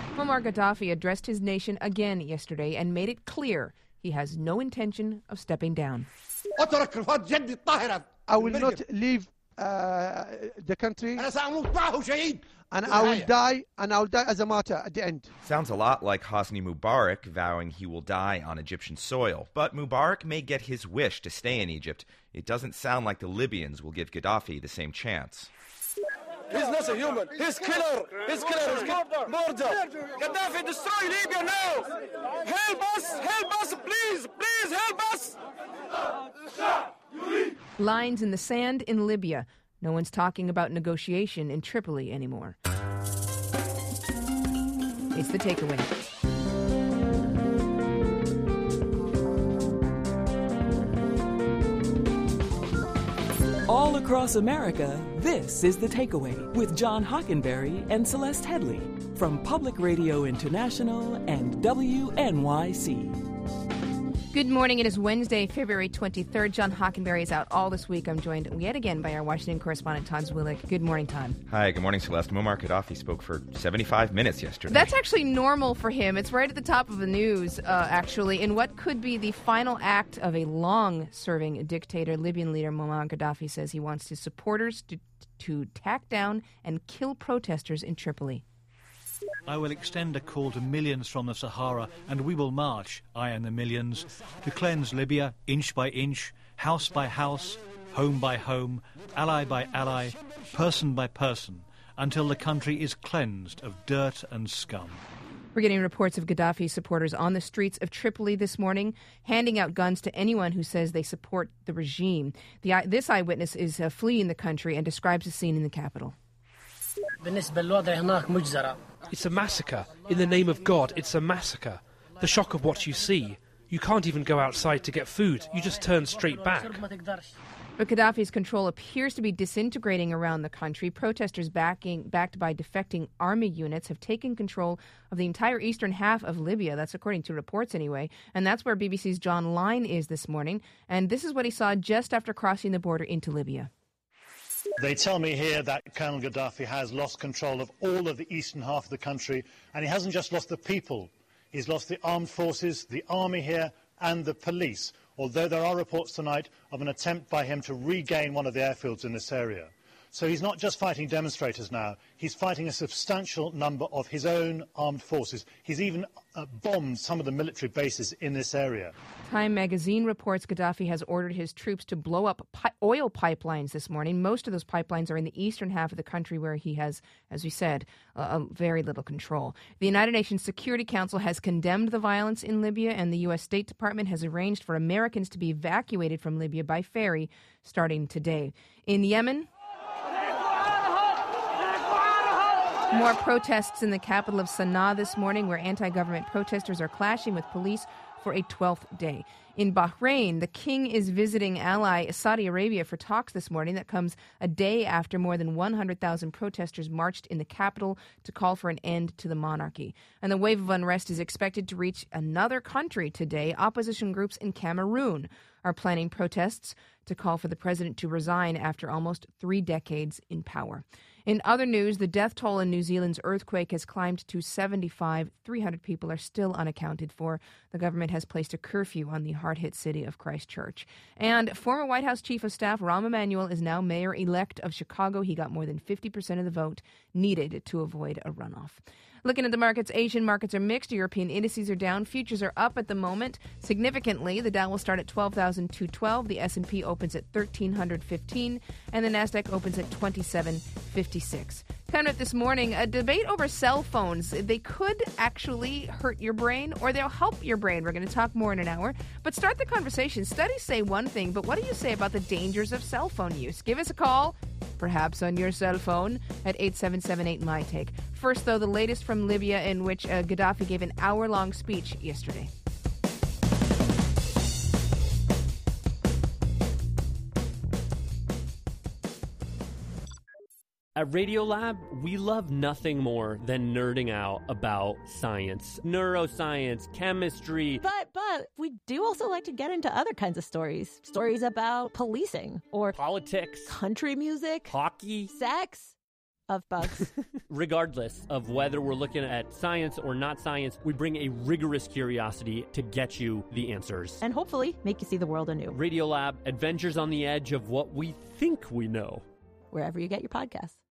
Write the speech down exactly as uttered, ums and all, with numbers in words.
Muammar Gaddafi addressed his nation again yesterday and made it clear he has no intention of stepping down. I will not leave uh, the country, and I will die, and I will die as a martyr at the end. Sounds a lot like Hosni Mubarak vowing he will die on Egyptian soil. But Mubarak may get his wish to stay in Egypt. It doesn't sound like the Libyans will give Gaddafi the same chance. He's not a human. He's killer. He's killer. He's murder. Gaddafi, destroy Libya now. Help us. Help us, please. Please help us. Lines in the sand in Libya. No one's talking about negotiation in Tripoli anymore. It's the takeaway. All across America, this is The Takeaway with John Hockenberry and Celeste Headley from Public Radio International and W N Y C. Good morning. It is Wednesday, February twenty-third. John Hockenberry is out all this week. I'm joined yet again by our Washington correspondent, Todd Zwillich. Good morning, Todd. Hi, good morning, Celeste. Muammar Gaddafi spoke for seventy-five minutes yesterday. That's actually normal for him. It's right at the top of the news, uh, actually, in what could be the final act of a long-serving dictator. Libyan leader Muammar Gaddafi says he wants his supporters to, to tack down and kill protesters in Tripoli. I will extend a call to millions from the Sahara, and we will march, I and the millions, to cleanse Libya inch by inch, house by house, home by home, ally by ally, person by person, until the country is cleansed of dirt and scum. We're getting reports of Gaddafi supporters on the streets of Tripoli this morning, handing out guns to anyone who says they support the regime. The, this eyewitness is uh, fleeing the country and describes the scene in the capital. It's a massacre. In the name of God, it's a massacre. The shock of what you see. You can't even go outside to get food. You just turn straight back. But Gaddafi's control appears to be disintegrating around the country. Protesters backing, backed by defecting army units have taken control of the entire eastern half of Libya. That's according to reports anyway. And that's where B B C's John Lyne is this morning. And this is what he saw just after crossing the border into Libya. They tell me here that Colonel Gaddafi has lost control of all of the eastern half of the country, and he hasn't just lost the people, he's lost the armed forces, the army here, and the police, although there are reports tonight of an attempt by him to regain one of the airfields in this area. So he's not just fighting demonstrators now, he's fighting a substantial number of his own armed forces. He's even uh, bombed some of the military bases in this area. Time magazine reports Gaddafi has ordered his troops to blow up pi- oil pipelines this morning. Most of those pipelines are in the eastern half of the country where he has, as we said, uh, very little control. The United Nations Security Council has condemned the violence in Libya, and the U S State Department has arranged for Americans to be evacuated from Libya by ferry starting today. In Yemen, more protests in the capital of Sana'a this morning, where anti-government protesters are clashing with police for a twelfth day. In Bahrain, the king is visiting ally Saudi Arabia for talks this morning. That comes a day after more than one hundred thousand protesters marched in the capital to call for an end to the monarchy. And the wave of unrest is expected to reach another country today. Opposition groups in Cameroon are planning protests to call for the president to resign after almost three decades in power. In other news, the death toll in New Zealand's earthquake has climbed to seventy-five. three hundred people are still unaccounted for. The government has placed a curfew on the hard-hit city of Christchurch. And former White House Chief of Staff Rahm Emanuel is now mayor-elect of Chicago. He got more than fifty percent of the vote needed to avoid a runoff. Looking at the markets, Asian markets are mixed. European indices are down. Futures are up at the moment. Significantly, the Dow will start at twelve thousand two hundred twelve. The S and P opens at one thousand three hundred fifteen. And the Nasdaq opens at twenty-seven fifty-six. Coming up this morning, a debate over cell phones. They could actually hurt your brain or they'll help your brain. We're going to talk more in an hour. But start the conversation. Studies say one thing, but what do you say about the dangers of cell phone use? Give us a call, perhaps on your cell phone, at eight seven seven eight, M Y T A K E. First, though, the latest from Libya, in which uh, Gaddafi gave an hour-long speech yesterday. At Radiolab, we love nothing more than nerding out about science, neuroscience, chemistry. But, but, we do also like to get into other kinds of stories. Stories about policing or politics, country music, hockey, sex. of bugs. Regardless of whether we're looking at science or not science, we bring a rigorous curiosity to get you the answers. And hopefully make you see the world anew. Radiolab, adventures on the edge of what we think we know. Wherever you get your podcasts.